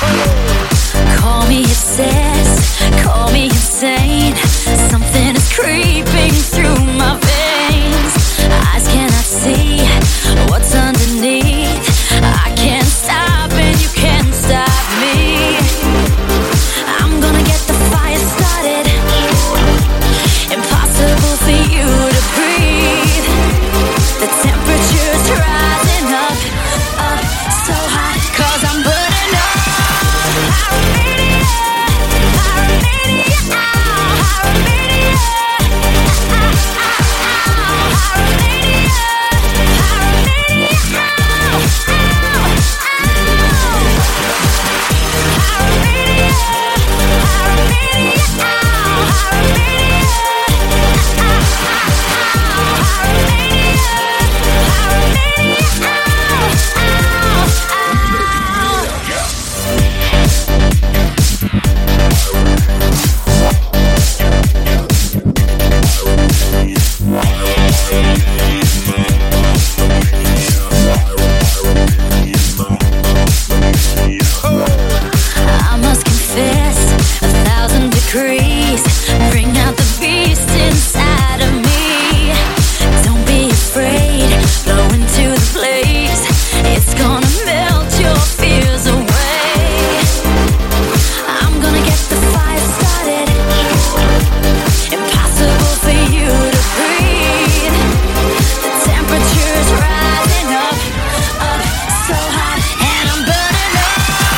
Call me obsessed, call me insane. Something is creeping through my veins. Eyes cannot see what's underneath. I can't stop and you can't stop me. I'm gonna get the fire started. Impossible for you to breathe. The temperature's rising up, up so hot, 'cause I'm burning up. Bring out the beast inside of me. Don't be afraid, blow into the blaze. It's gonna melt your fears away. I'm gonna get the fire started. Impossible for you to breathe. The temperature's rising up, up so hot, and I'm burning up.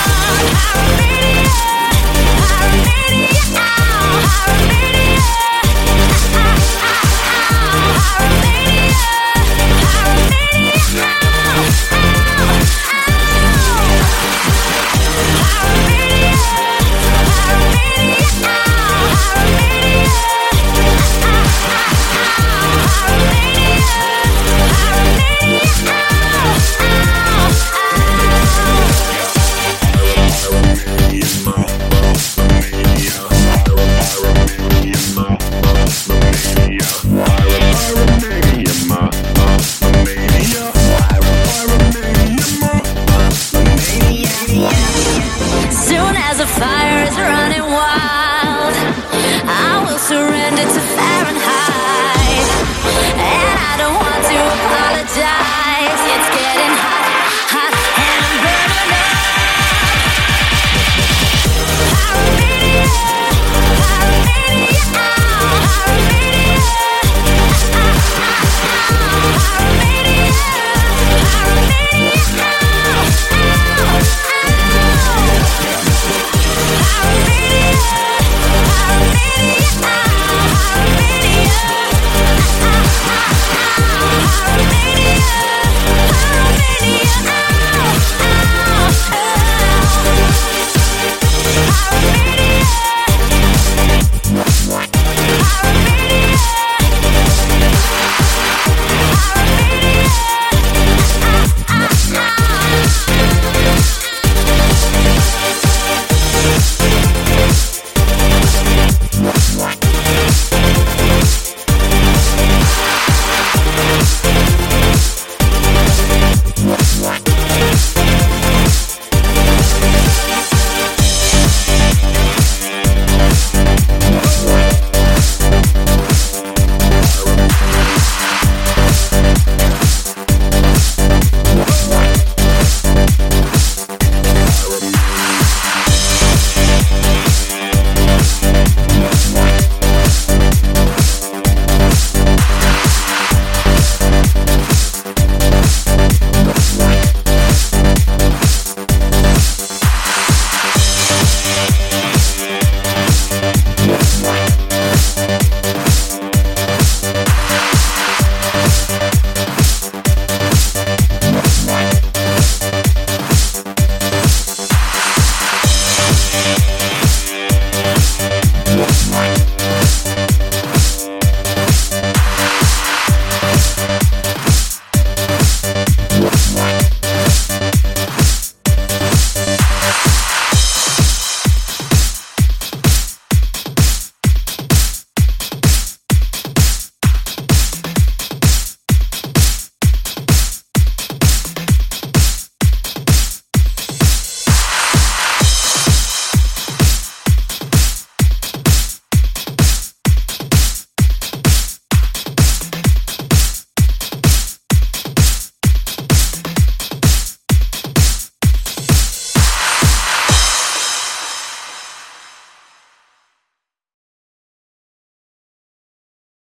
Soon as the fire is running wild, I will surrender to Fahrenheit. And I don't want to apologize. It's getting hot.